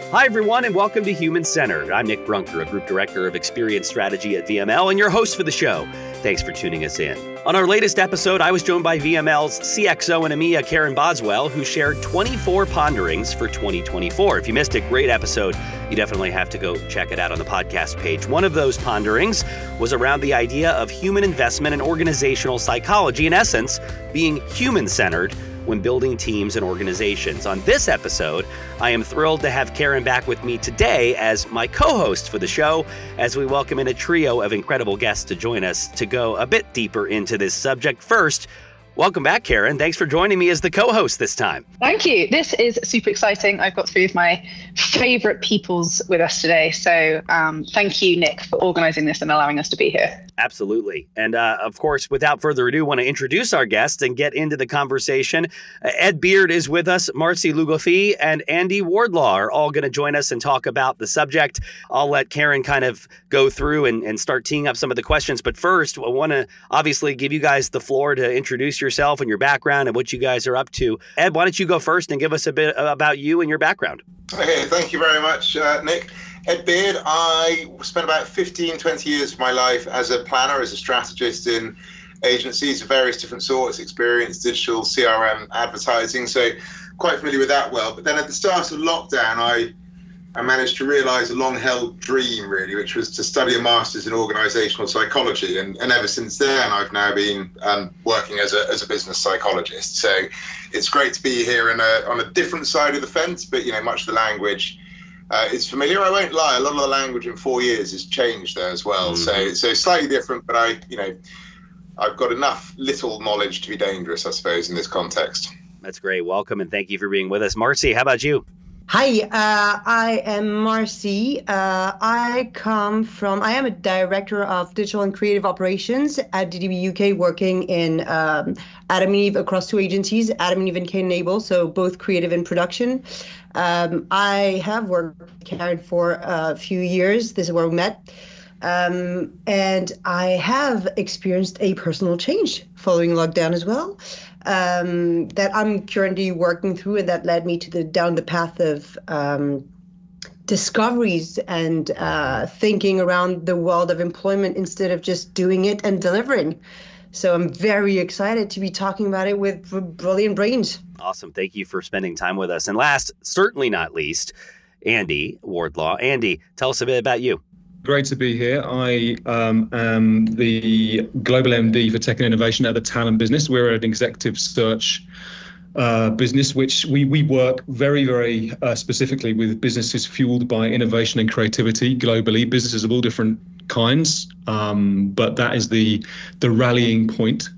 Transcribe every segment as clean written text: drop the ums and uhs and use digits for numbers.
Hi, everyone, and welcome to Human Centered. I'm Nick Brunker, a Group Director of Experience Strategy at VML, and your host for the show. Thanks for tuning us in. On our latest episode, I was joined by VML's CXO and EMEA, Karen Boswell, who shared 24 ponderings for 2024. If you missed a great episode, you definitely have to go check it out on the podcast page. One of those ponderings was around the idea of human investment and organizational psychology, in essence, being human-centered when building teams and organizations. On this episode, I am thrilled to have Karen back with me today as my co-host for the show, as we welcome in a trio of incredible guests to join us to go a bit deeper into this subject. First, welcome back, Karen. Thanks for joining me as the co-host this time. Thank you. This is super exciting. I've got three of my favorite peoples with us today. So thank you, Nick, for organizing this and allowing us to be here. Absolutely. And of course, without further ado, want to introduce our guests and get into the conversation. Ed Beard is with us, Marcy Lugofi, and Andy Wardlaw are all going to join us and talk about the subject. I'll let Karen kind of go through and start teeing up some of the questions. But first, I want to obviously give you guys the floor to introduce yourself and your background and what you guys are up to. Ed, why don't you go first and give us a bit about you and your background? Okay, thank you very much, Nick. Ed Beard, I spent about 15, 20 years of my life as a planner, as a strategist in agencies of various different sorts, experience, digital, CRM, advertising, so quite familiar with that world. But then at the start of lockdown, I managed to realize a long-held dream, really, which was to study a master's in organizational psychology. And ever since then, I've now been working as a business psychologist. So it's great to be here on a different side of the fence, but, much of the language is familiar. I won't lie, a lot of the language in 4 years has changed there as well. Mm-hmm. So slightly different, but I've got enough little knowledge to be dangerous, I suppose, in this context. That's great. Welcome, and thank you for being with us. Marcy, how about you? Hi, I am Marcy. I am a director of digital and creative operations at DDB UK, working in Adam and Eve across two agencies, Adam and Eve and Kane Enable, so both creative and production. I have worked with Karen for a few years. This is where we met. And I have experienced a personal change following lockdown as well, that I'm currently working through, and that led me down the path of discoveries and thinking around the world of employment instead of just doing it and delivering. So I'm very excited to be talking about it with brilliant brains. Awesome. Thank you for spending time with us. And last, certainly not least, Andy Wardlaw. Andy, tell us a bit about you. Great to be here. I am the Global MD for Tech and Innovation at the Talent Business. We're an executive search business, which we work very, very specifically with businesses fueled by innovation and creativity globally, businesses of all different kinds. But that is the rallying point.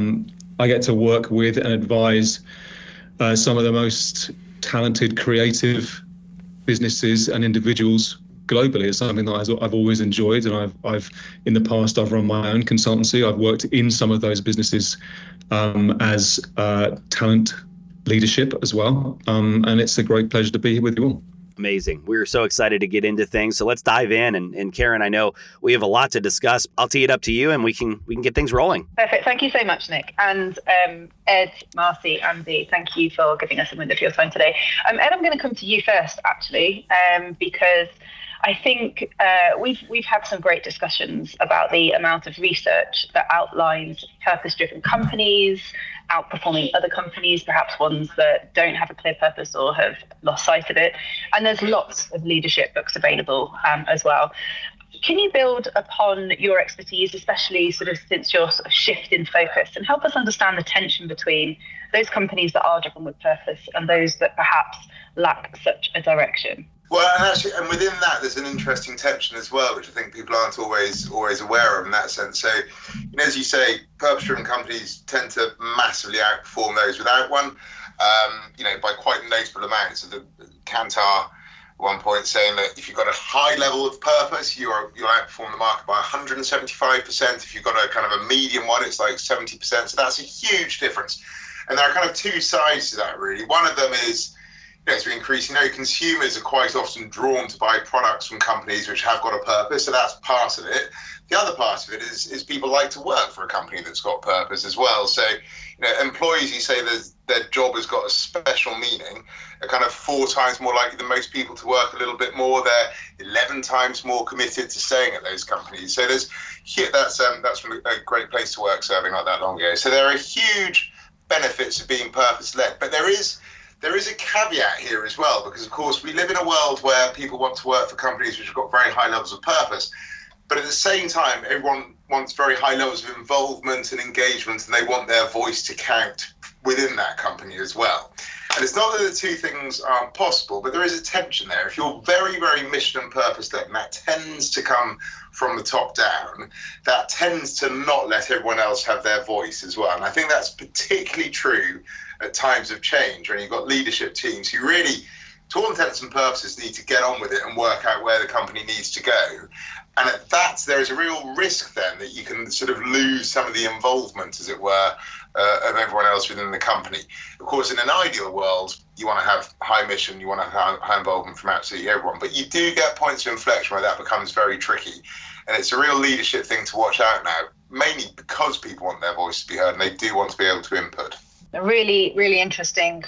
I get to work with and advise some of the most talented, creative businesses and individuals globally. It's something that I've always enjoyed, and I've in the past I've run my own consultancy. I've worked in some of those businesses as talent leadership as well, and it's a great pleasure to be here with you all. Amazing. We're so excited to get into things. So let's dive in. And Karen, I know we have a lot to discuss. I'll tee it up to you, and we can get things rolling. Perfect. Thank you so much, Nick. And Ed, Marcy, Andy, thank you for giving us a minute of your time today. Ed, I'm going to come to you first, actually, because I think we've had some great discussions about the amount of research that outlines purpose-driven companies outperforming other companies, perhaps ones that don't have a clear purpose or have lost sight of it. And there's lots of leadership books available as well. Can you build upon your expertise, especially sort of since your sort of shift in focus, and help us understand the tension between those companies that are driven with purpose and those that perhaps lack such a direction? Well, and within that, there's an interesting tension as well, which I think people aren't always aware of in that sense. So, as you say, purpose-driven companies tend to massively outperform those without one, by quite notable amounts. So the Kantar at one point saying that if you've got a high level of purpose, you'll outperform the market by 175%. If you've got a kind of a medium one, it's like 70%. So that's a huge difference. And there are kind of two sides to that, really. One of them is, as we increase, consumers are quite often drawn to buy products from companies which have got a purpose, so that's part of it. The other part of it is people like to work for a company that's got purpose as well. So, employees who say their job has got a special meaning are kind of 4 times more likely than most people to work a little bit more. They're 11 times more committed to staying at those companies. So that's from a great place to work serving like that long ago. So there are huge benefits of being purpose-led, but there is a caveat here as well, because of course we live in a world where people want to work for companies which have got very high levels of purpose, but at the same time everyone wants very high levels of involvement and engagement, and they want their voice to count within that company as well. And it's not that the two things aren't possible, but there is a tension there. If you're very, very mission and purpose-led, and that tends to come from the top down, that tends to not let everyone else have their voice as well. And I think that's particularly true at times of change, when you've got leadership teams who really, to all intents and purposes, need to get on with it and work out where the company needs to go. And at that, there is a real risk then that you can sort of lose some of the involvement, as it were, of everyone else within the company. Of course, in an ideal world, you want to have high mission, you want to have high involvement from absolutely everyone. But you do get points of inflection where that becomes very tricky. And it's a real leadership thing to watch out now, mainly because people want their voice to be heard and they do want to be able to input. Really, really interesting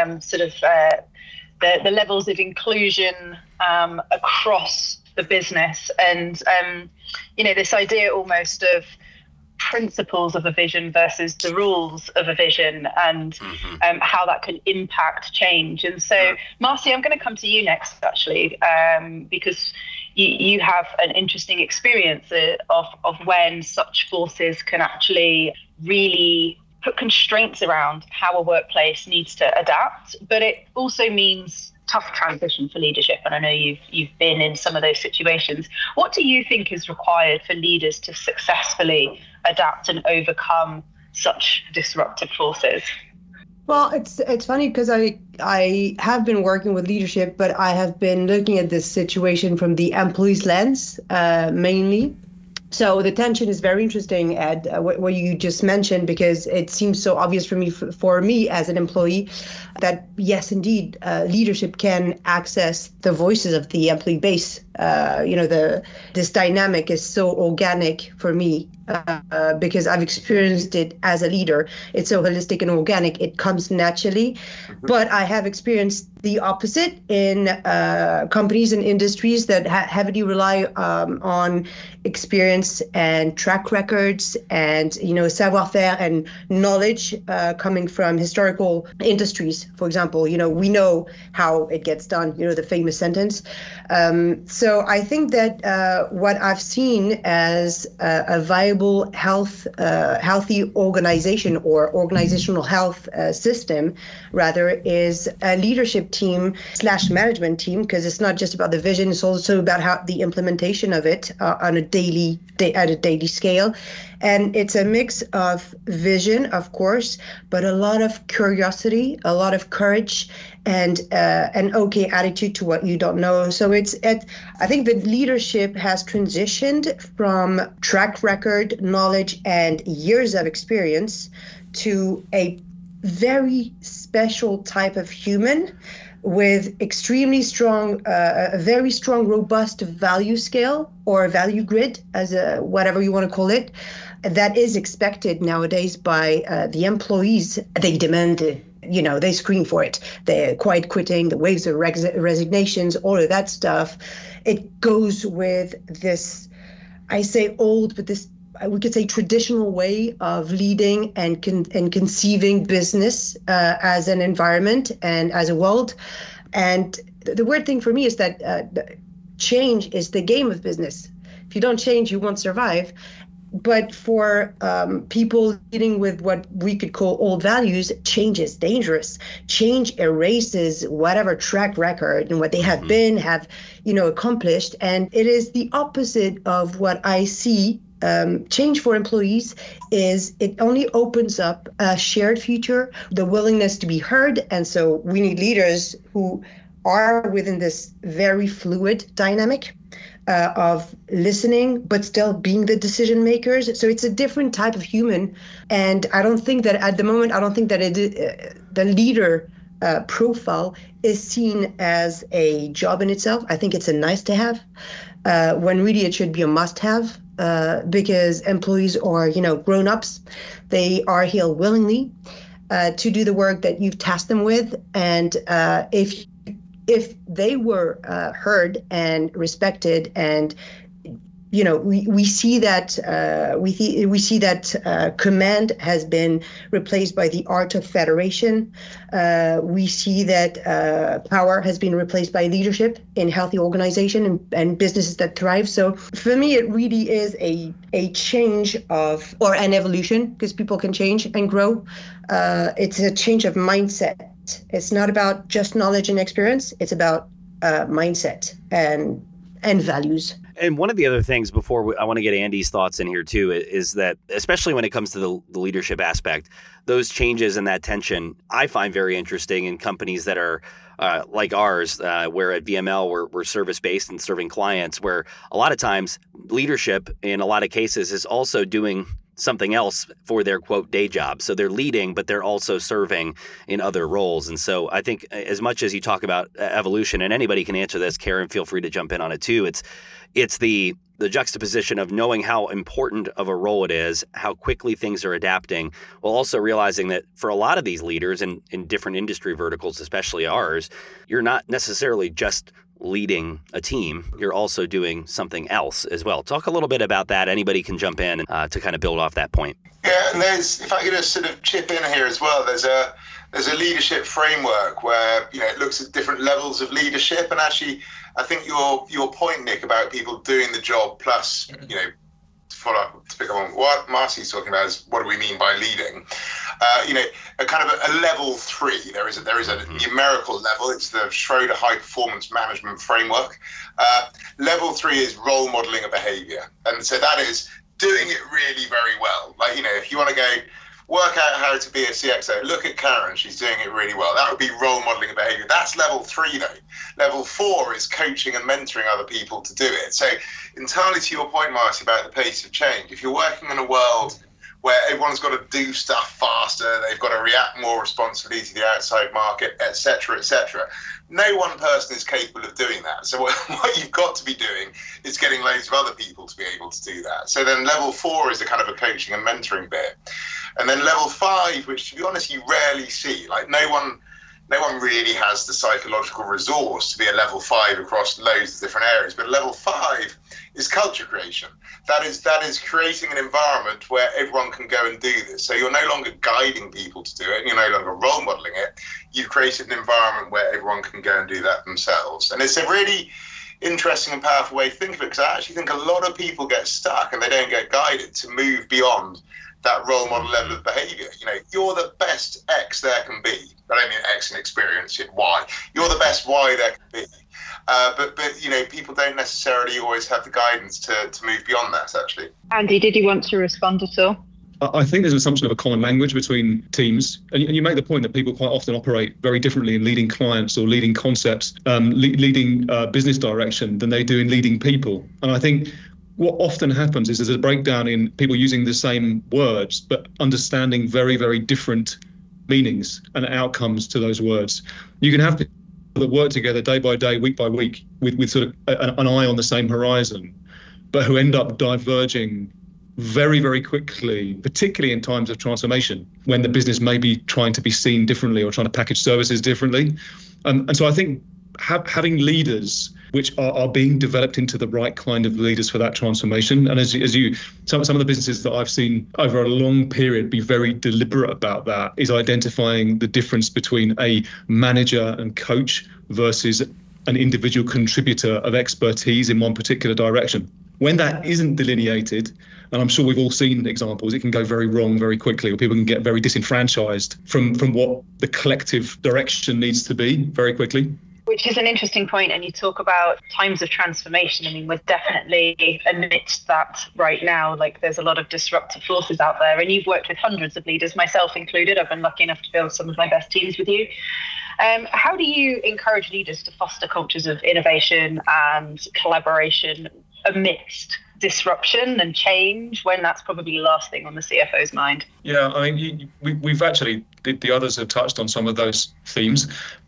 the levels of inclusion across the business, and this idea almost of principles of a vision versus the rules of a vision, and how that can impact change. And so, Marcy, I'm going to come to you next, actually, because you have an interesting experience of when such forces can actually really put constraints around how a workplace needs to adapt, but it also means tough transition for leadership. And I know you've been in some of those situations. What do you think is required for leaders to successfully adapt and overcome such disruptive forces? Well, it's funny because I have been working with leadership, but I have been looking at this situation from the employee's lens mainly. So the tension is very interesting, Ed, what you just mentioned, because it seems so obvious for me as an employee that, yes, indeed, leadership can access the voices of the employee base. This dynamic is so organic for me because I've experienced it as a leader. It's so holistic and organic. It comes naturally. But I have experienced the opposite in companies and industries that heavily rely on experience and track records and, savoir-faire and knowledge coming from historical industries. For example, we know how it gets done, the famous sentence. So I think that what I've seen as a viable healthy organization or organizational health system, rather, is a leadership team / management team, because it's not just about the vision, it's also about how the implementation of it on a at a daily scale. And it's a mix of vision, of course, but a lot of curiosity, a lot of courage, and an okay attitude to what you don't know. So I think that leadership has transitioned from track record, knowledge, and years of experience to a very special type of human with extremely strong, a very strong, robust value scale or value grid, as whatever you want to call it, that is expected nowadays by the employees. They demand it. They scream for it. The quiet quitting, the waves of resignations, all of that stuff. It goes with this, I say old, but this, we could say traditional way of leading and conceiving business as an environment and as a world. And the weird thing for me is that change is the game of business. If you don't change, you won't survive. But for people dealing with what we could call old values, change is dangerous. Change erases whatever track record and what they have been, have accomplished. And it is the opposite of what I see. Change for employees is it only opens up a shared future, the willingness to be heard. And so we need leaders who are within this very fluid dynamic of listening, but still being the decision makers. So it's a different type of human. And I don't think that at the moment, the leader profile is seen as a job in itself. I think it's a nice to have, when really it should be a must have, because employees are, grown-ups. They are here willingly to do the work that you've tasked them with. And if they were heard and respected, and we see that command has been replaced by the art of federation. We see that power has been replaced by leadership in healthy organization and businesses that thrive. So for me, it really is a change or an evolution, because people can change and grow. It's a change of mindset. It's not about just knowledge and experience. It's about mindset and values. And one of the other things I want to get Andy's thoughts in here too, is that especially when it comes to the leadership aspect, those changes and that tension, I find very interesting in companies that are like ours, where at VML we're service-based and serving clients, where a lot of times leadership in a lot of cases is also doing something else for their quote day job. So they're leading, but they're also serving in other roles. And so I think as much as you talk about evolution, and anybody can answer this, Karen, feel free to jump in on it too. It's the juxtaposition of knowing how important of a role it is, how quickly things are adapting, while also realizing that for a lot of these leaders in different industry verticals, especially ours, you're not necessarily just leading a team, you're also doing something else as well. Talk a little bit about that. Anybody can jump in to kind of build off that point. Yeah, and if I could just sort of chip in here as well, there's a leadership framework where it looks at different levels of leadership, and actually I think your point, Nick, about people doing the job plus to follow up, to pick up on what Marcy's talking about, is what do we mean by leading? A kind of a level 3. There is a numerical level. It's the Schroeder High Performance Management Framework. Level 3 is role modeling a behavior, and so that is doing it really very well. Like if you want to go work out how to be a CXO, look at Karen, she's doing it really well. That would be role modeling a behavior. That's level 3 though. Level 4 is coaching and mentoring other people to do it. So entirely to your point, Marcy, about the pace of change, if you're working in a world where everyone's got to do stuff faster, they've got to react more responsibly to the outside market, et cetera, no one person is capable of doing that. So what you've got to be doing is getting loads of other people to be able to do that. So then level 4 is a kind of a coaching and mentoring bit. And then level 5, which to be honest, you rarely see. Like no one really has the psychological resource to be a level 5 across loads of different areas. But level 5 is culture creation. That is creating an environment where everyone can go and do this. So you're no longer guiding people to do it, and you're no longer role modeling it. You've created an environment where everyone can go and do that themselves. And it's a really interesting and powerful way to think of it, because I actually think a lot of people get stuck and they don't get guided to move beyond that role model level of behavior. You're the best X there can be. I don't mean X in experience, yet Y. You're the best Y there can be. But people don't necessarily always have the guidance to move beyond that, actually. Andy, did you want to respond at all? I think there's an assumption of a common language between teams. And you make the point that people quite often operate very differently in leading clients or leading concepts, leading business direction than they do in leading people. And I think what often happens is there's a breakdown in people using the same words, but understanding very, very different meanings and outcomes to those words. You can have people that work together day by day, week by week, with sort of an eye on the same horizon, but who end up diverging very, very quickly, particularly in times of transformation, when the business may be trying to be seen differently or trying to package services differently. And so I think having leaders which are being developed into the right kind of leaders for that transformation. And some of the businesses that I've seen over a long period be very deliberate about that is identifying the difference between a manager and coach versus an individual contributor of expertise in one particular direction. When that isn't delineated, and I'm sure we've all seen examples, it can go very wrong very quickly, or people can get very disenfranchised from what the collective direction needs to be very quickly. Which is an interesting point, and you talk about times of transformation. I mean, we're definitely amidst that right now. Like, there's a lot of disruptive forces out there, and you've worked with hundreds of leaders, myself included. I've been lucky enough to build some of my best teams with you. How do you encourage leaders to foster cultures of innovation and collaboration amidst disruption and change, when that's probably the last thing on the CFO's mind? Yeah, I mean, we've actually the others have touched on some of those themes.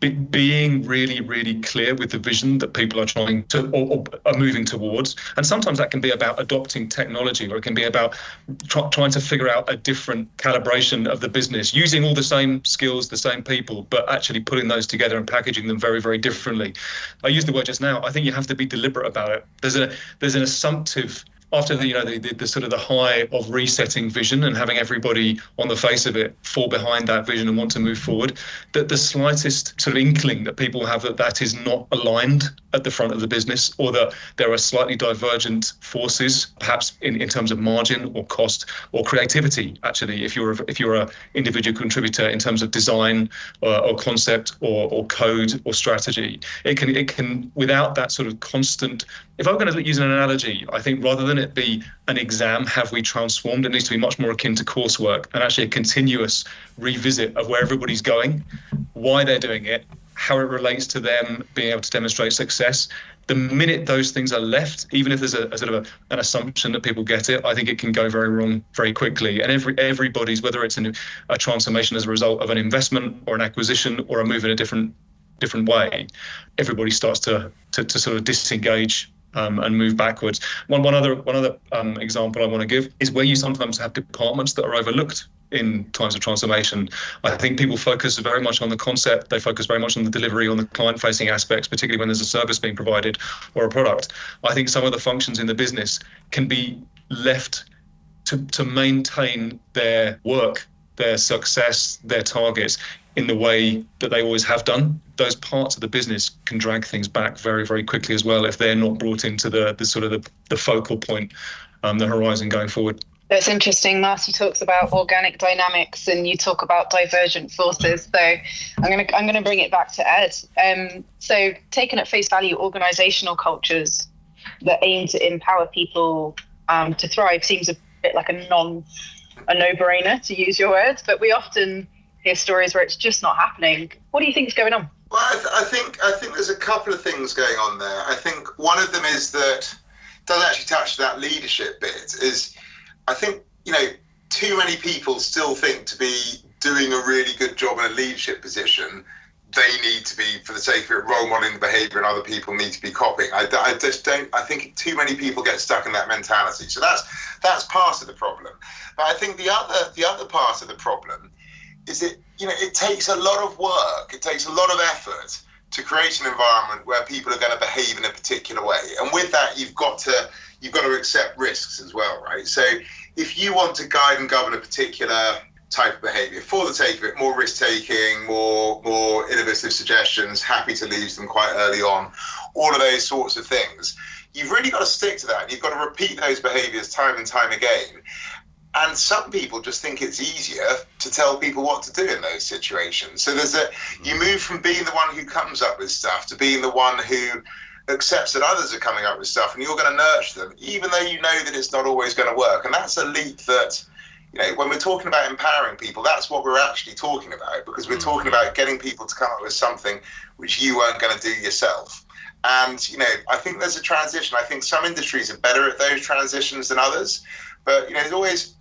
Being really, really clear with the vision that people are trying to or are moving towards. And sometimes that can be about adopting technology, or it can be about trying to figure out a different calibration of the business, using all the same skills, the same people, but actually putting those together and packaging them very, very differently. I used the word just now. I think you have to be deliberate about it. There's an assumptive, after the sort of the high of resetting vision and having everybody on the face of it fall behind that vision and want to move forward, that the slightest sort of inkling that people have that is not aligned at the front of the business, or that there are slightly divergent forces, perhaps in terms of margin or cost or creativity. Actually, if you're a individual contributor in terms of design or concept or code or strategy, it can without that sort of constant. If I'm going to use an analogy, I think rather than it be an exam, have we transformed? It needs to be much more akin to coursework, and actually a continuous revisit of where everybody's going, why they're doing it, how it relates to them being able to demonstrate success. The minute those things are left, even if there's a sort of an assumption that people get it, I think it can go very wrong very quickly. And everybody's, whether it's a transformation as a result of an investment or an acquisition or a move in a different way, everybody starts to sort of disengage and move backwards. One other example I want to give is where you sometimes have departments that are overlooked in times of transformation. I think people focus very much on the concept. They focus very much on the delivery, on the client-facing aspects, particularly when there's a service being provided or a product. I think some of the functions in the business can be left to maintain their work, their success, their targets in the way that they always have done. Those parts of the business can drag things back very, very quickly as well if they're not brought into the sort of the focal point, the horizon going forward. That's interesting. Marcy talks about organic dynamics, and you talk about divergent forces. So I'm going to bring it back to Ed. So taken at face value, organizational cultures that aim to empower people to thrive seems a bit like a no-brainer, to use your words, but we often hear stories where it's just not happening. What do you think is going on? Well, I think there's a couple of things going on there. I think one of them is that does actually touch that leadership bit. Is I think too many people still think to be doing a really good job in a leadership position, they need to be, for the sake of it, role modeling the behaviour, and other people need to be copying. I just don't. I think too many people get stuck in that mentality. So that's part of the problem. But I think the other part of the problem is it takes a lot of work, it takes a lot of effort to create an environment where people are going to behave in a particular way. And with that, you've got to accept risks as well, right? So if you want to guide and govern a particular type of behaviour, for the sake of it, more risk-taking, more innovative suggestions, happy to leave them quite early on, all of those sorts of things, you've really got to stick to that. You've got to repeat those behaviours time and time again. And some people just think it's easier to tell people what to do in those situations. So you move from being the one who comes up with stuff to being the one who accepts that others are coming up with stuff, and you're going to nurture them, even though you know that it's not always going to work. And that's a leap that, when we're talking about empowering people, that's what we're actually talking about, because we're talking about getting people to come up with something which you weren't going to do yourself. And, I think there's a transition. I think some industries are better at those transitions than others. But, there's always...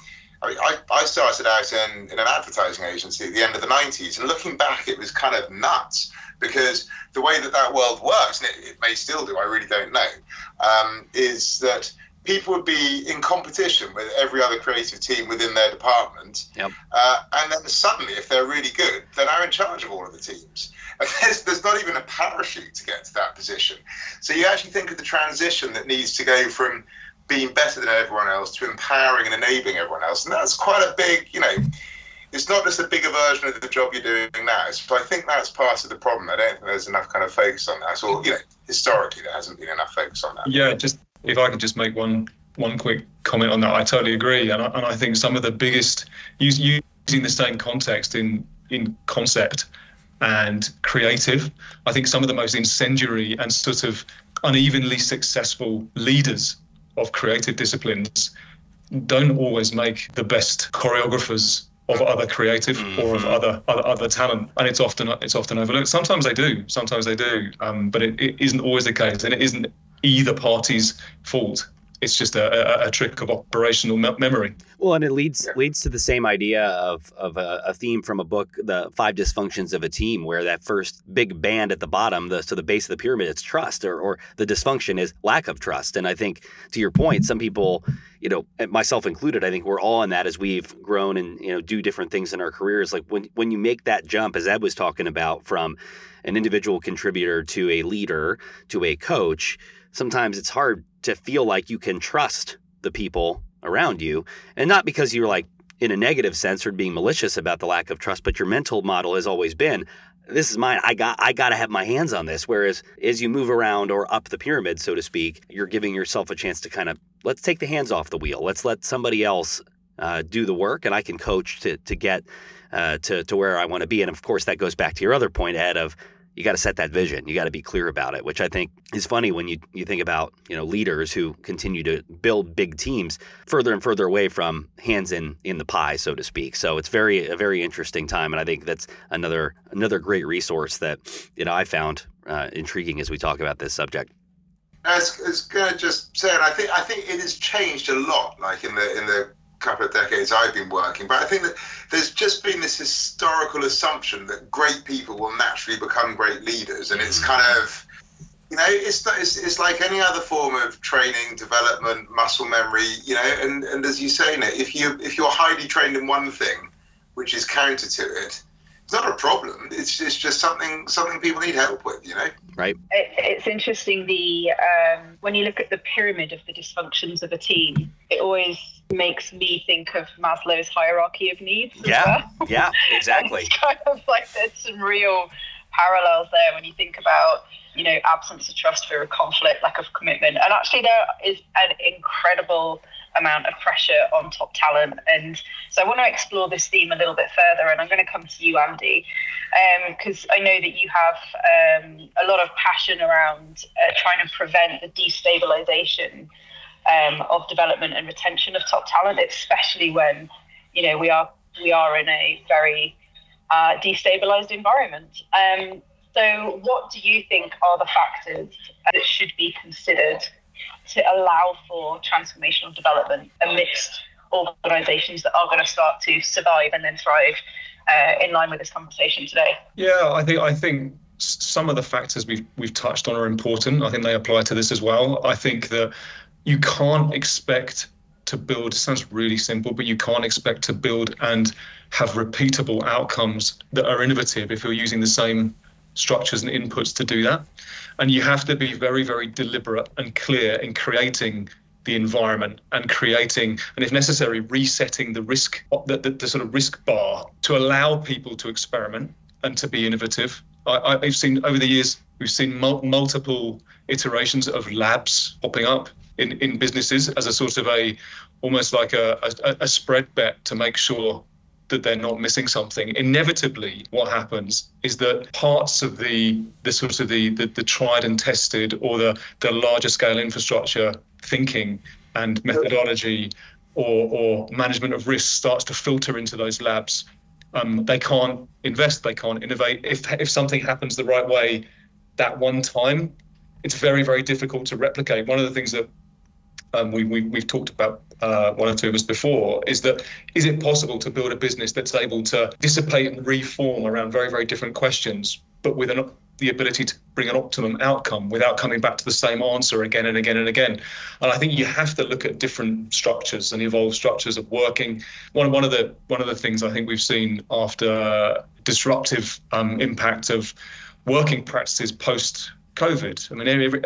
I started out in an advertising agency at the end of the 90s, and looking back, it was kind of nuts, because the way that world works, and it may still do, I really don't know, is that people would be in competition with every other creative team within their department. Yep. And then suddenly, if they're really good, they're now in charge of all of the teams. And there's not even a parachute to get to that position. So you actually think of the transition that needs to go from being better than everyone else to empowering and enabling everyone else. And that's quite a big, it's not just a bigger version of the job you're doing now. So I think that's part of the problem. I don't think there's enough kind of focus on that. Or, historically, there hasn't been enough focus on that. Yeah, just if I could just make one quick comment on that, I totally agree. And I think some of the biggest, using the same context in concept and creative, I think some of the most incendiary and sort of unevenly successful leaders of creative disciplines don't always make the best choreographers of other creative or of other talent, and it's often overlooked. Sometimes they do, but it isn't always the case, and it isn't either party's fault It's just a trick of operational memory. Well, and it leads to the same idea of a theme from a book, The 5 Dysfunctions of a Team, where that first big band at the bottom, the base of the pyramid, it's trust, or the dysfunction is lack of trust. And I think, to your point, some people, myself included, I think we're all in that as we've grown and, do different things in our careers. Like when you make that jump, as Ed was talking about, from an individual contributor to a leader to a coach, sometimes it's hard to feel like you can trust the people around you, and not because you're like in a negative sense or being malicious about the lack of trust, but your mental model has always been, this is mine. I got to have my hands on this. Whereas as you move around or up the pyramid, so to speak, you're giving yourself a chance to kind of, let's take the hands off the wheel. Let's let somebody else do the work, and I can coach to get to where I want to be. And of course, that goes back to your other point, Ed, of you got to set that vision. You got to be clear about it, which I think is funny when you think about, leaders who continue to build big teams further and further away from hands in the pie, so to speak. So it's a very interesting time. And I think that's another great resource that, I found intriguing as we talk about this subject. I was going to just say, I think it has changed a lot, like in the couple of decades I've been working, but I think that there's just been this historical assumption that great people will naturally become great leaders, and it's kind of, it's like any other form of training, development, muscle memory, and as you say, Nick, if you're highly trained in one thing, which is counter to it, it's not a problem. It's just something people need help with, Right. It's interesting. When you look at the pyramid of the dysfunctions of a team, it always makes me think of Maslow's hierarchy of needs. Yeah, yeah, exactly. It's kind of like there's some real parallels there when you think about, absence of trust, fear of conflict, lack of commitment. And actually there is an incredible amount of pressure on top talent. And so I want to explore this theme a little bit further, and I'm going to come to you, Andy, because I know that you have a lot of passion around trying to prevent the destabilization of development and retention of top talent, especially when, we are in a very destabilized environment. So what do you think are the factors that should be considered to allow for transformational development amidst organizations that are going to start to survive and then thrive in line with this conversation today? Yeah, I think some of the factors we've touched on are important. I think they apply to this as well. I think that you can't expect to build, sounds really simple, but you can't expect to build and have repeatable outcomes that are innovative if you're using the same structures and inputs to do that. And you have to be very, very deliberate and clear in creating the environment and if necessary, resetting the risk, the sort of risk bar to allow people to experiment and to be innovative. I've seen over the years, we've seen multiple iterations of labs popping up in businesses as a sort of almost like a spread bet to make sure that they're not missing something. Inevitably, what happens is that parts of the sort of the tried and tested or the larger scale infrastructure thinking and methodology or management of risk starts to filter into those labs. They can't invest, they can't innovate. If something happens the right way that one time, it's very, very difficult to replicate. One of the things that we've talked about, one or two of us before, is it possible to build a business that's able to dissipate and reform around very, very different questions, but with the ability to bring an optimum outcome without coming back to the same answer again and again and again? And I think you have to look at different structures and evolve structures of working. One of the things I think we've seen after disruptive impact of working practices post-COVID. I mean,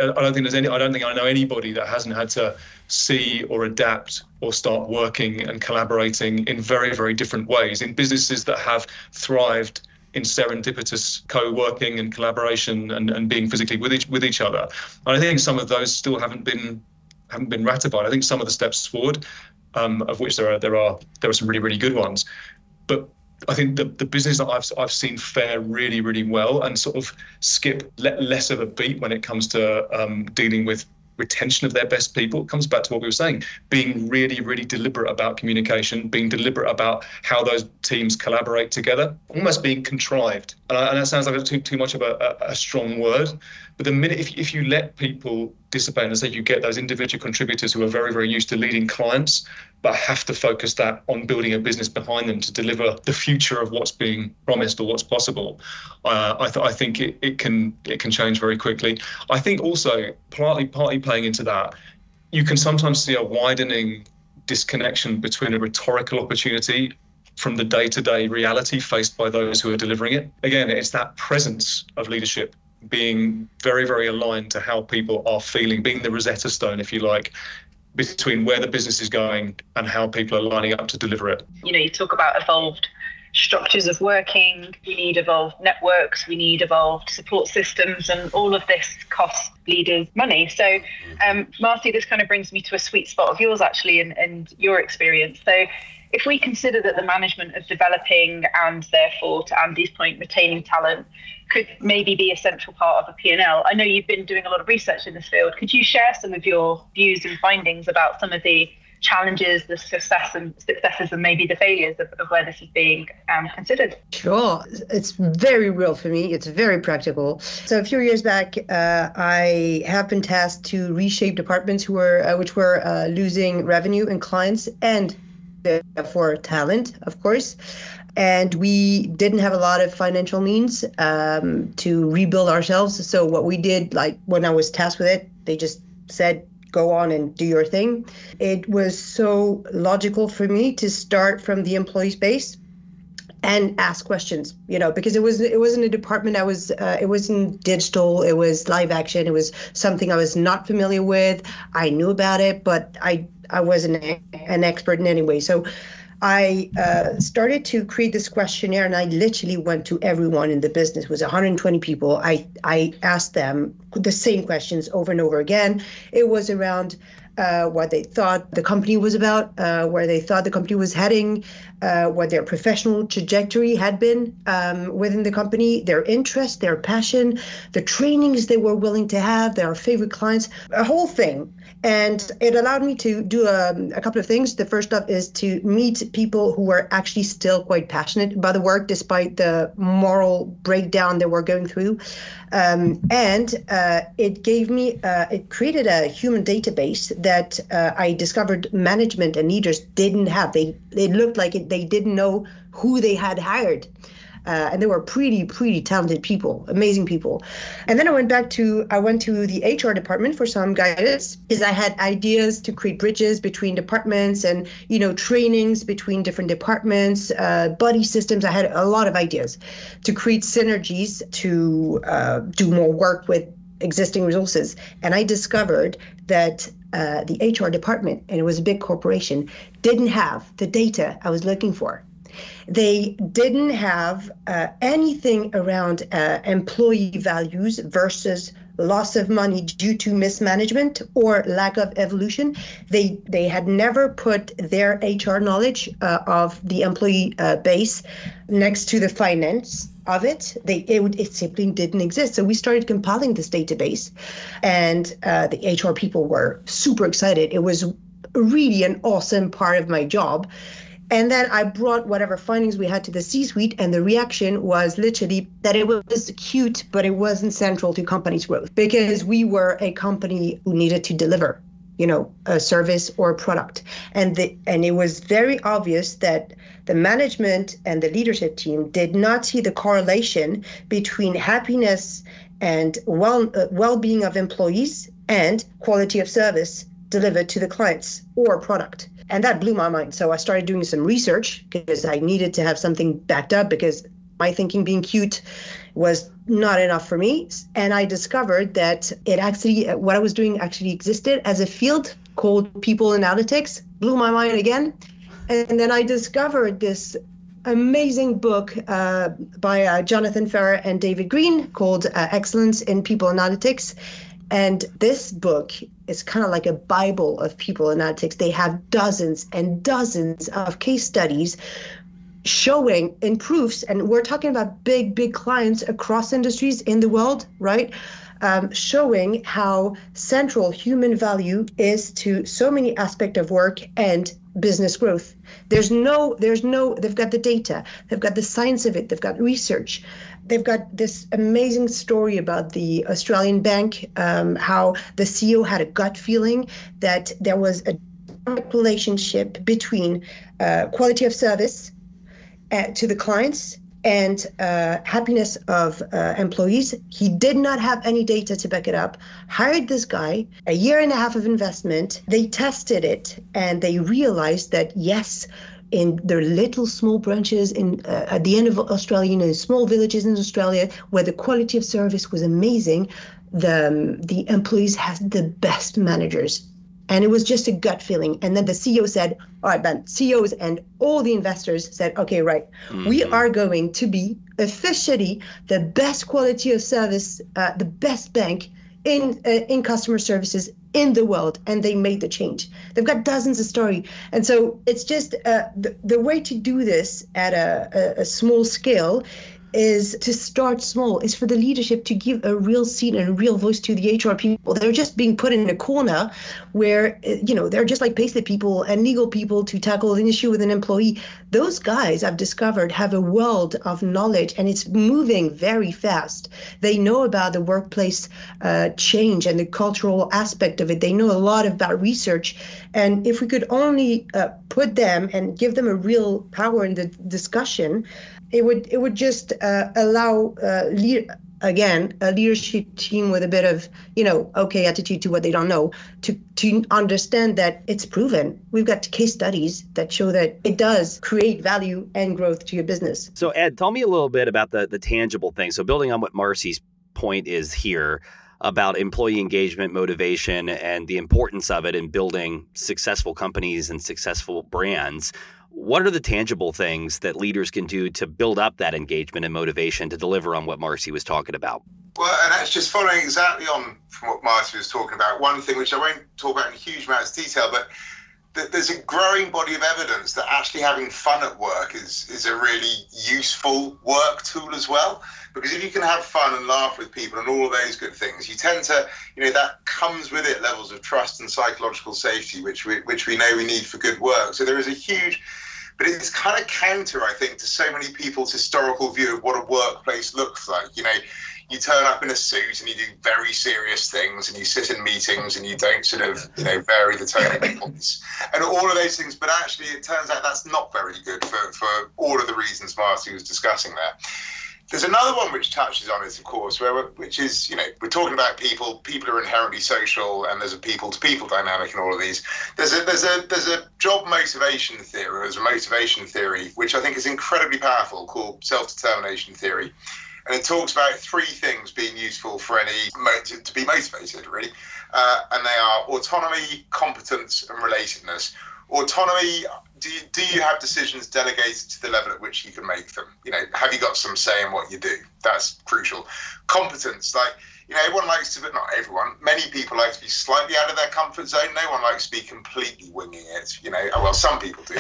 I don't think I know anybody that hasn't had to see or adapt or start working and collaborating in very, very different ways in businesses that have thrived in serendipitous co-working and collaboration and being physically with each other. And I think some of those still haven't been ratified. I think some of the steps forward, of which there are some really, really good ones, but I think the business that I've seen fare really, really well and sort of skip less of a beat when it comes to dealing with retention of their best people. It comes back to what we were saying, being really, really deliberate about communication, being deliberate about how those teams collaborate together, almost being contrived. And that sounds like too much of a strong word, but the minute if you let people dissipate. And so you get those individual contributors who are very, very used to leading clients, but have to focus that on building a business behind them to deliver the future of what's being promised or what's possible. I think it can change very quickly. I think also partly playing into that, you can sometimes see a widening disconnection between a rhetorical opportunity from the day-to-day reality faced by those who are delivering it. Again, it's that presence of leadership being very, very aligned to how people are feeling, being the Rosetta Stone, if you like, between where the business is going and how people are lining up to deliver it. You talk about evolved structures of working, we need evolved networks, we need evolved support systems, and all of this costs leaders money. So, Marcy, this kind of brings me to a sweet spot of yours, actually, and your experience. So if we consider that the management of developing and therefore, to Andy's point, retaining talent could maybe be a central part of a P&L. I know you've been doing a lot of research in this field. Could you share some of your views and findings about some of the challenges, the successes, and maybe the failures of where this is being considered? Sure. It's very real for me. It's very practical. So a few years back, I have been tasked to reshape departments which were losing revenue and clients and therefore talent, of course. And we didn't have a lot of financial means to rebuild ourselves. So what we did, like when I was tasked with it, they just said, go on and do your thing. It was so logical for me to start from the employee space and ask questions, because it wasn't a department it wasn't digital, it was live action, it was something I was not familiar with. I knew about it, but I wasn't an expert in any way. So I started to create this questionnaire, and I literally went to everyone in the business. It was 120 people. I asked them the same questions over and over again. It was around what they thought the company was about, where they thought the company was heading, what their professional trajectory had been within the company, their interest, their passion, the trainings they were willing to have, their favorite clients, a whole thing. And it allowed me to do a couple of things. The first up is to meet people who were actually still quite passionate about the work, despite the moral breakdown they were going through. And it gave me, it created a human database that I discovered management and leaders didn't have. They looked like they didn't know who they had hired. And they were pretty talented people, amazing people. And then I went to the HR department for some guidance, because I had ideas to create bridges between departments and, trainings between different departments, buddy systems. I had a lot of ideas to create synergies to do more work with existing resources. And I discovered that the HR department, and it was a big corporation, didn't have the data I was looking for. They didn't have anything around employee values versus loss of money due to mismanagement or lack of evolution. They had never put their HR knowledge of the employee base next to the finance of it. It simply didn't exist. So we started compiling this database, and the HR people were super excited. It was really an awesome part of my job. And then I brought whatever findings we had to the C-suite, and the reaction was literally that it was cute, but it wasn't central to company's growth, because we were a company who needed to deliver, a service or a product. And it was very obvious that the management and the leadership team did not see the correlation between happiness and well-being of employees and quality of service delivered to the clients or product. And that blew my mind. So I started doing some research, because I needed to have something backed up, because my thinking being cute was not enough for me. And I discovered that what I was doing actually existed as a field called people analytics. Blew my mind again. And then I discovered this amazing book by Jonathan Ferrer and David Green called Excellence in People Analytics. And this book is kind of like a Bible of people analytics. They have dozens and dozens of case studies showing in proofs, and we're talking about big clients across industries in the world, right? Showing how central human value is to so many aspects of work and business growth. They've got the data, they've got the science of it, they've got research. they've got this amazing story about the Australian bank, how the CEO had a gut feeling that there was a direct relationship between quality of service to the clients and happiness of employees. He did not have any data to back it up, hired this guy, a year and a half of investment. They tested it and they realized that, yes, in their little small branches at the end of Australia, small villages in Australia, where the quality of service was amazing, the employees had the best managers. And it was just a gut feeling. And then the CEO said, all right, Ben, CEOs and all the investors said, okay, right, we are going to be officially the best quality of service, the best bank in customer services in the world. And they made the change. They've got dozens of stories. And so it's just the way to do this at a small scale is to start small, is for the leadership to give a real seat and a real voice to the HR people. They're just being put in a corner where, they're just like payslip people and legal people to tackle an issue with an employee. Those guys, I've discovered, have a world of knowledge, and it's moving very fast. They know about the workplace change and the cultural aspect of it. They know a lot about research. And if we could only put them and give them a real power in the discussion, it would just allow a leadership team with a bit of okay attitude to what they don't know to understand that it's proven. We've got case studies that show that it does create value and growth to your business. So Ed, tell me a little bit about the tangible things. So building on what Marcy's point is here about employee engagement, motivation, and the importance of it in building successful companies and successful brands. What are the tangible things that leaders can do to build up that engagement and motivation to deliver on what Marcy was talking about? Well, and that's just following exactly on from what Marcy was talking about. One thing which I won't talk about in huge amounts of detail, but there's a growing body of evidence that actually having fun at work is a really useful work tool as well. Because if you can have fun and laugh with people and all of those good things, you tend to, that comes with it levels of trust and psychological safety, which we know we need for good work. So there is a huge, but it's kind of counter, I think, to so many people's historical view of what a workplace looks like. You turn up in a suit and you do very serious things and you sit in meetings and you don't sort of, vary the tone of your voice and all of those things. But actually, it turns out that's not very good for all of the reasons Marcy was discussing there. There's another one which touches on it, of course, which is, we're talking about people are inherently social, and there's a people-to-people dynamic in all of these. There's a job motivation theory, there's a motivation theory, which I think is incredibly powerful, called self-determination theory. And it talks about three things being useful for to be motivated, really. And they are autonomy, competence, and relatedness. Autonomy, do you have decisions delegated to the level at which you can make them? Have you got some say in what you do? That's crucial. Competence, everyone likes to, but not everyone. Many people like to be slightly out of their comfort zone. No one likes to be completely winging it. Well, some people do.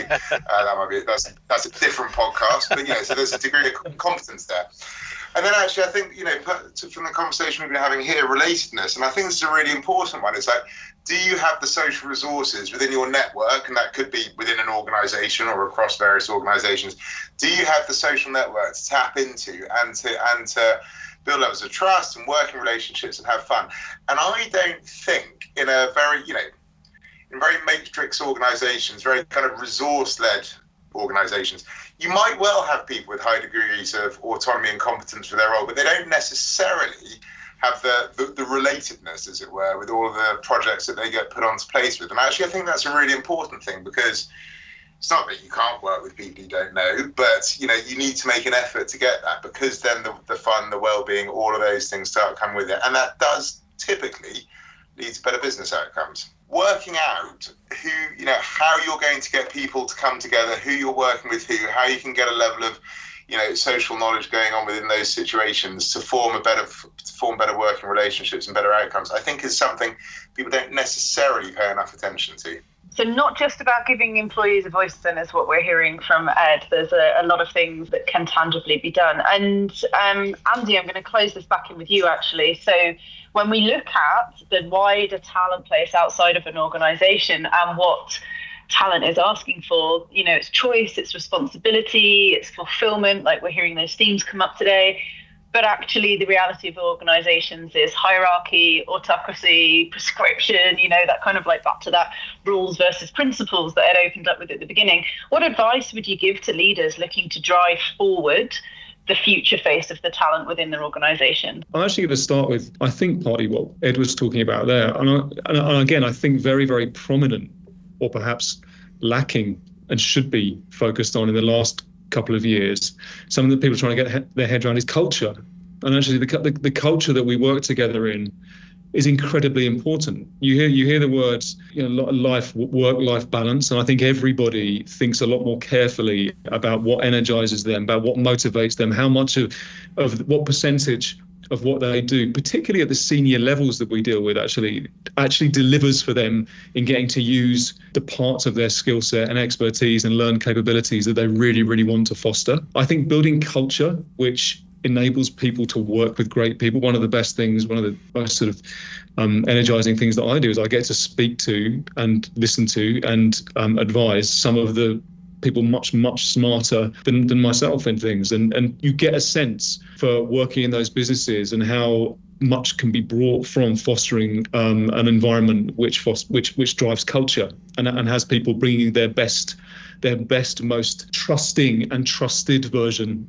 That's a different podcast. But so there's a degree of competence there. And then actually, I think, from the conversation we've been having here, relatedness, and I think this is a really important one, is do you have the social resources within your network, and that could be within an organization or across various organizations, do you have the social network to tap into and to build levels of trust and working relationships and have fun? And I don't think in a very, in very matrix organizations, very kind of resource-led organizations, you might well have people with high degrees of autonomy and competence for their role, but they don't necessarily have the relatedness, as it were, with all of the projects that they get put onto place with. And actually, I think that's a really important thing, because it's not that you can't work with people you don't know, but you need to make an effort to get that, because then the fun, the well-being, all of those things start coming with it, and that does typically lead to better business outcomes. Working out how you're going to get people to come together, who you're working with, how you can get a level of social knowledge going on within those situations to form better working relationships and better outcomes, I think is something people don't necessarily pay enough attention to. So not just about giving employees a voice, then, is what we're hearing from Ed. There's a lot of things that can tangibly be done. And Andy, I'm going to close this back in with you, actually. So when we look at the wider talent place outside of an organisation and what talent is asking for, it's choice, it's responsibility, it's fulfillment, like we're hearing those themes come up today. but actually the reality of organizations is hierarchy, autocracy, prescription, that kind of like back to that rules versus principles that Ed opened up with at the beginning. What advice would you give to leaders looking to drive forward the future face of the talent within their organization? I'm actually going to start with, I think, partly what Ed was talking about there. And again, I think very, very prominent, or perhaps lacking and should be focused on in the last couple of years, something that people are trying to get their head around is culture. And actually the culture that we work together in is incredibly important. You hear the words, work-life balance, and I think everybody thinks a lot more carefully about what energizes them, about what motivates them, how much of what percentage of what they do, particularly at the senior levels that we deal with, actually delivers for them in getting to use the parts of their skill set and expertise and learned capabilities that they really, really want to foster. I think building culture, which enables people to work with great people. One of the best things, one of the most sort of energizing things that I do is I get to speak to and listen to and advise some of the people much smarter than myself in things, and you get a sense for working in those businesses and how much can be brought from fostering an environment which drives culture and has people bringing their best, most trusting and trusted version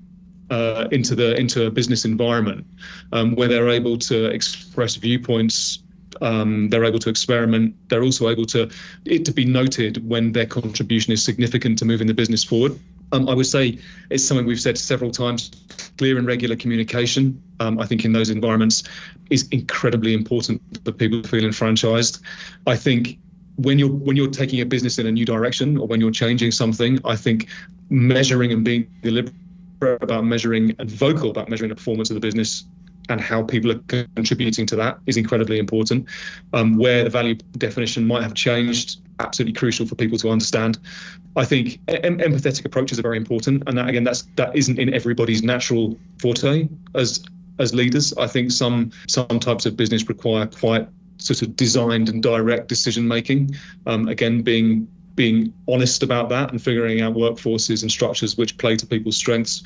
into a business environment where they're able to express viewpoints. They're able to experiment. They're also able to be noted when their contribution is significant to moving the business forward. I would say it's something we've said several times. Clear and regular communication, I think, in those environments is incredibly important for people to feel enfranchised. I think when you're taking a business in a new direction, or when you're changing something, I think measuring and being deliberate about measuring and vocal about measuring the performance of the business and how people are contributing to that is incredibly important. Where the value definition might have changed, absolutely crucial for people to understand. I think empathetic approaches are very important, and that isn't in everybody's natural forte as leaders. I think some types of business require quite sort of designed and direct decision making. Again, being honest about that and figuring out workforces and structures which play to people's strengths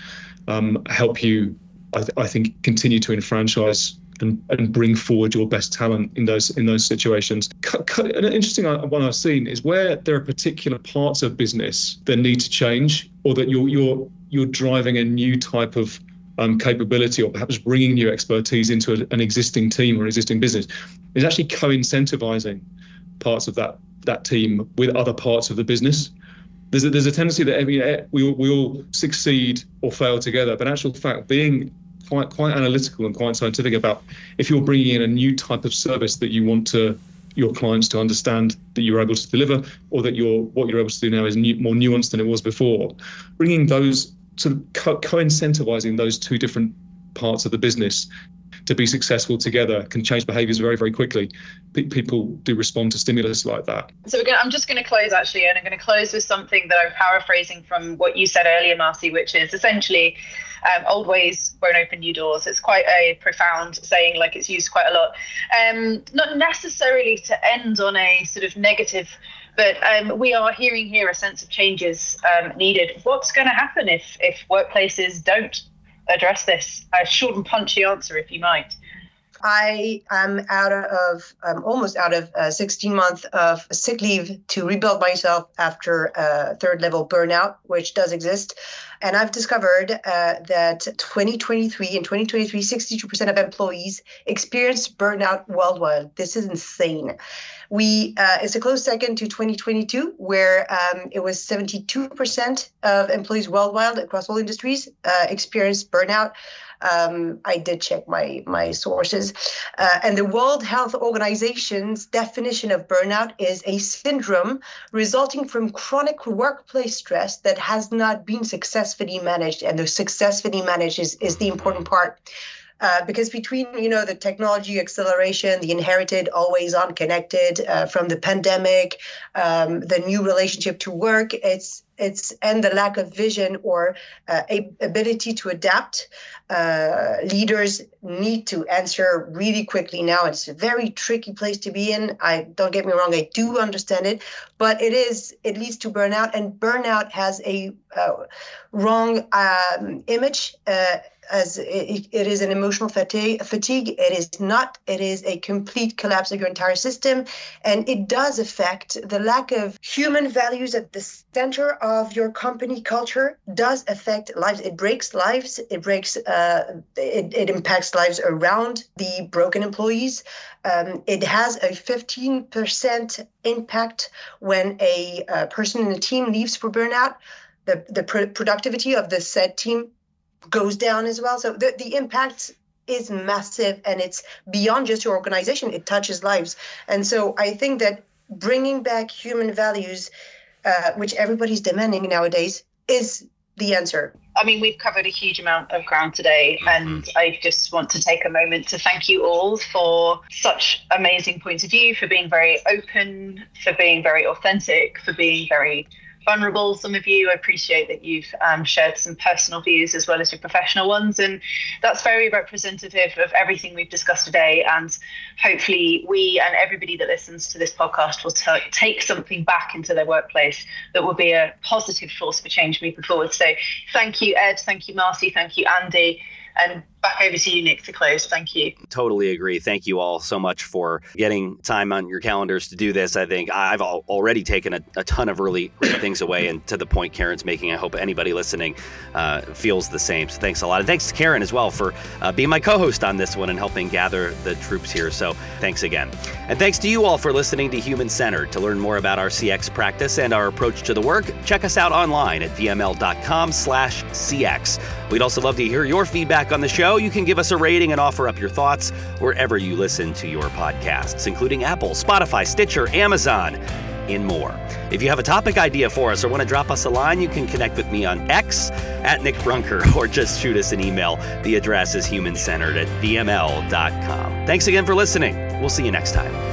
help you, I think, continue to enfranchise and bring forward your best talent in those situations. An interesting one I've seen is where there are particular parts of business that need to change, or that you're driving a new type of capability, or perhaps bringing new expertise into an existing team or existing business, is actually co-incentivizing parts of that team with other parts of the business. There's a tendency that we all succeed or fail together, but in actual fact, being quite analytical and quite scientific about if you're bringing in a new type of service that you want your clients to understand that you're able to deliver, or that what you're able to do now is more nuanced than it was before, bringing those sort of co-incentivizing those two different parts of the business to be successful together can change behaviours very, very quickly. People do respond to stimulus like that. So again, I'm just going to close actually, and I'm going to close with something that I'm paraphrasing from what you said earlier, Marcy, which is essentially old ways won't open new doors. It's quite a profound saying, like it's used quite a lot. Not necessarily to end on a sort of negative, but we are hearing here a sense of changes needed. What's going to happen if workplaces don't address this? A short and punchy answer, if you might. I am almost out of 16 months of sick leave to rebuild myself after third level burnout, which does exist. And I've discovered that 2023, 62% of employees experienced burnout worldwide. This is insane. It's a close second to 2022, where it was 72% of employees worldwide across all industries experienced burnout. I did check my sources. And the World Health Organization's definition of burnout is a syndrome resulting from chronic workplace stress that has not been successfully managed. And the successfully managed is the important part. Because between, the technology acceleration, the inherited always on connected from the pandemic, the new relationship to work, and the lack of vision or ability to adapt, leaders need to answer really quickly now. It's a very tricky place to be in. Don't get me wrong, I do understand it, but it leads to burnout, and burnout has a wrong image. as it is an emotional fatigue. It is not. It is a complete collapse of your entire system. And it does affect the lack of human values at the center of your company culture does affect lives. It breaks lives. It breaks, it impacts lives around the broken employees. It has a 15% impact when a person in the team leaves for burnout. The productivity of the said team goes down as well. So the impact is massive, and it's beyond just your organization. It touches lives. And so I think that bringing back human values, which everybody's demanding nowadays, is the answer. I mean, we've covered a huge amount of ground today, and I just want to take a moment to thank you all for such amazing points of view, for being very open, for being very authentic, for being very vulnerable. Some of you, I appreciate that you've shared some personal views as well as your professional ones, and that's very representative of everything we've discussed today. And hopefully we and everybody that listens to this podcast will take something back into their workplace that will be a positive force for change moving forward. So thank you, Ed, thank you, Marcy, thank you, Andy, and back over to you, Nick, to close. Thank you. Totally agree. Thank you all so much for getting time on your calendars to do this. I think I've already taken a ton of really great things away, and to the point Karen's making, I hope anybody listening feels the same. So thanks a lot. And thanks to Karen as well for being my co-host on this one and helping gather the troops here. So thanks again. And thanks to you all for listening to Human Centered. To learn more about our CX practice and our approach to the work, check us out online at vml.com/CX. We'd also love to hear your feedback on the show. You can give us a rating and offer up your thoughts wherever you listen to your podcasts, including Apple, Spotify, Stitcher, Amazon, and more. If you have a topic idea for us or want to drop us a line, you can connect with me on X at Nick Brunker, or just shoot us an email. The address is humancentered@vml.com. Thanks again for listening. We'll see you next time.